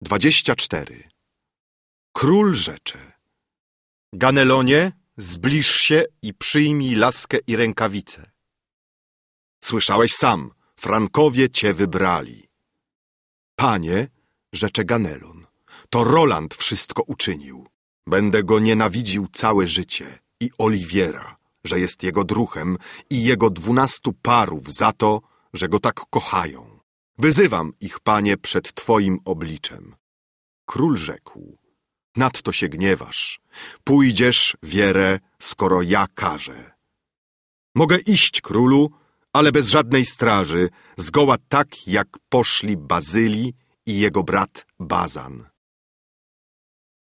24. Król rzecze: Ganelonie, zbliż się i przyjmij laskę i rękawice. Słyszałeś sam, Frankowie cię wybrali. Panie, rzecze Ganelon, to Roland wszystko uczynił. Będę go nienawidził całe życie i Oliwiera, że jest jego druhem, i jego 12 parów za to, że go tak kochają. Wyzywam ich, panie, przed twoim obliczem. Król rzekł: nadto się gniewasz. Pójdziesz, wierę, skoro ja każę. Mogę iść, królu, ale bez żadnej straży, zgoła tak, jak poszli Bazyli i jego brat Bazan.